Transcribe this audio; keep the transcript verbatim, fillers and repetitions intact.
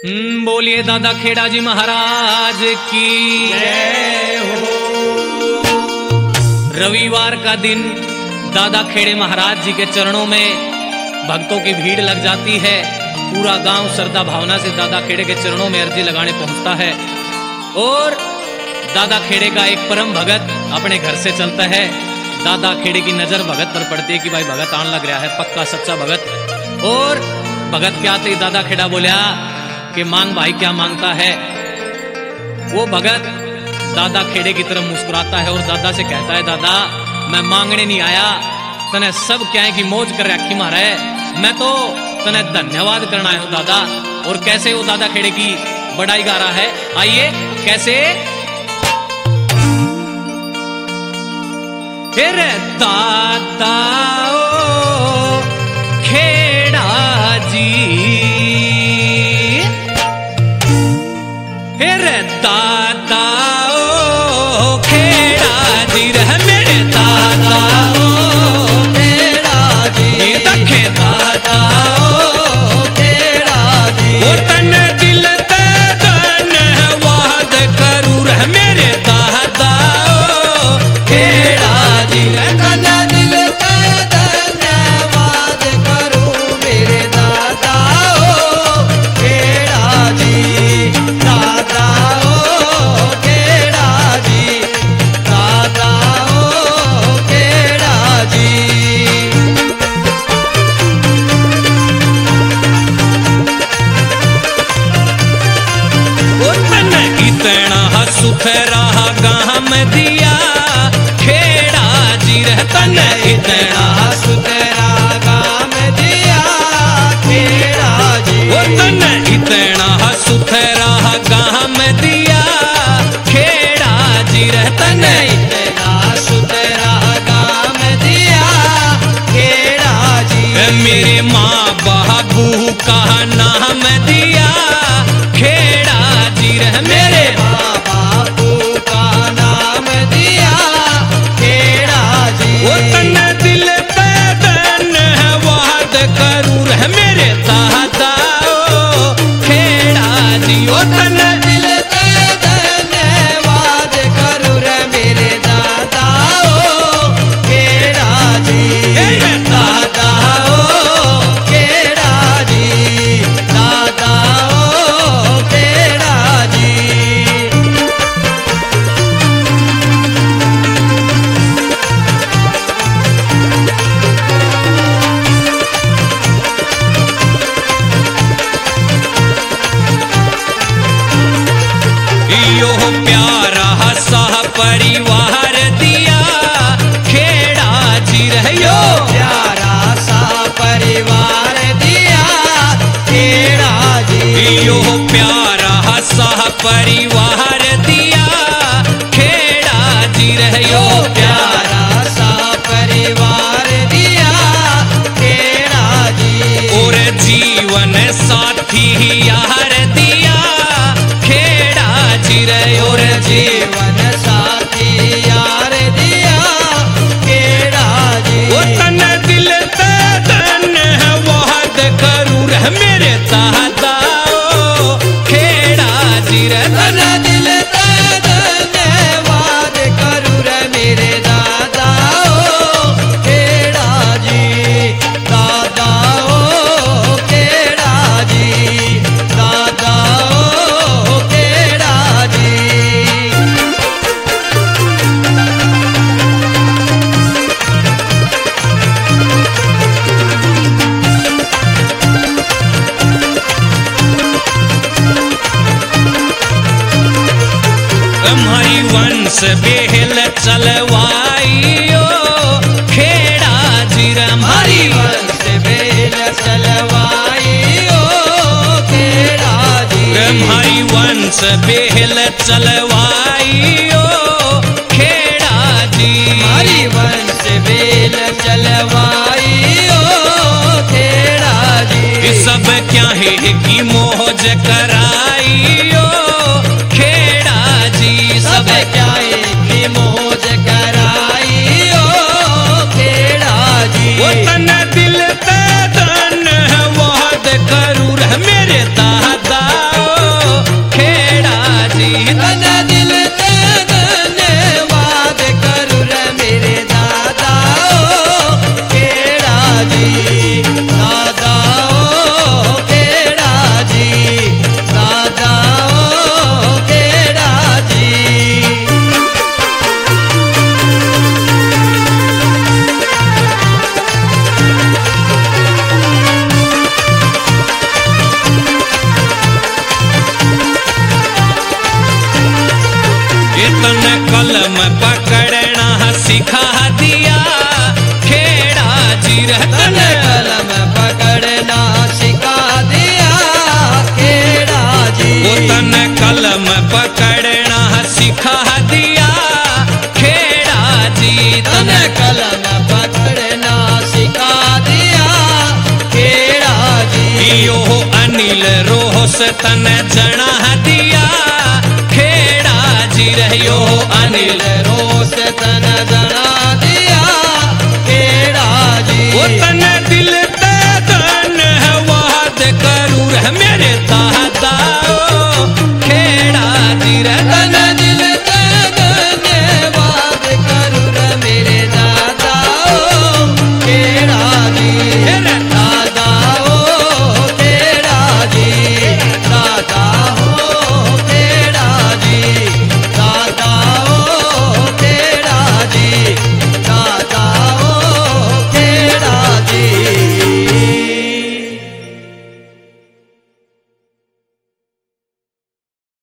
हम्म बोलिए दादा खेड़ा जी महाराज की जय हो। रविवार का दिन दादा खेड़े महाराज जी के चरणों में भक्तों की भीड़ लग जाती है। पूरा गांव श्रद्धा भावना से दादा खेड़े के चरणों में अर्जी लगाने पहुंचता है और दादा खेड़े का एक परम भगत अपने घर से चलता है। दादा खेड़े की नजर भगत पर पड़ती है कि भाई भगत आने लग रहा है, पक्का सच्चा भगत। और भगत क्या आते दादा खेड़ा बोलिया कि मांग भाई, क्या मांगता है। वो भगत दादा खेड़े की तरफ मुस्कुराता है और दादा से कहता है, दादा मैं मांगने नहीं आया, तने सब क्या है कि मौज कर रखी मारा है, मैं तो तने धन्यवाद करना आया हूं दादा। और कैसे वो दादा खेड़े की बड़ाई गा रहा है, आइए कैसे। फिर दादा ओ खेड़ा जी, फिर दादा ओ खेड़ा जी रह मेरे दादा ओ खेड़ा जी, दखे दादा ओ खेड़ा जी। और तन दिल ते धन्यवाद करूं रह मेरे दादा ओ खेड़ा जी, तन दिल ते धन्यवाद करूं मेरे दादा ओ खेड़ा जी। दादा ओ खेड़ा जी, दादा ओ खेड़ा जी। इतना सुथरा गाम दिया खेड़ा जी रहतन, इतना सुथरा गाम दिया खेड़ा जी। तन इतना सुथरा गाम दिया खेड़ा जी रहतन, इतना सुथरा गाम दिया खेड़ा जी। मेरे माँ बाबू का नाम दिया खेड़ा जी रह मेरे माँ बाबू का नाम दिया खेड़ा जी। वो तन दिल पे धन्यवाद करूं रह मेरे दादा ओ खेड़ा जी। वो तन दिल पे धन्यवाद करूं रह मेरे दादा ओ खेड़ा जी। दादा ओ खेड़ा जी, दादा ओ खेड़ा जी। यो प्यारा सा परिवार दिया खेड़ा जी रहो, प्यारा सा परिवार दिया खेड़ा जी। यो प्यारा सा परिवार दिया खेड़ा जी रहो, प्यारा सा परिवार दिया खेड़ा जी। और जीवन साथी यार दिया खेड़ा जी रहो, और जीवन साथी यार दिया खेड़ा जी। वो तन दिल ते धन्यवाद करूं रह मेरे दादा ओ खेड़ा जी रे, तन दिल ते धन्यवाद करूं रह मेरे दादा ओ खेड़ा जी। दादा ओ खेड़ा जी, दादा ओ खेड़ा जी। हमारी वंश बेहल चलवाइयो खेड़ा जी, हमारी वंश बेहल चलवाइयो खेड़ा जी। हमारी वंश बेहल चलवाइयो खेड़ा जी, हमारी वंश बेहल चलवाइयो खेड़ा जी। सब क्या है कि मौज कराइयो खेड़ा जी, सब क्या है कि मौज कराइयो खेड़ा जी। वो तन दिल पे धन्यवाद करूं रह मेरे दादा रोस तन जना दिया खेड़ा जी रहियो अनिल रोस तन जना दिया खेड़ा जी वो तन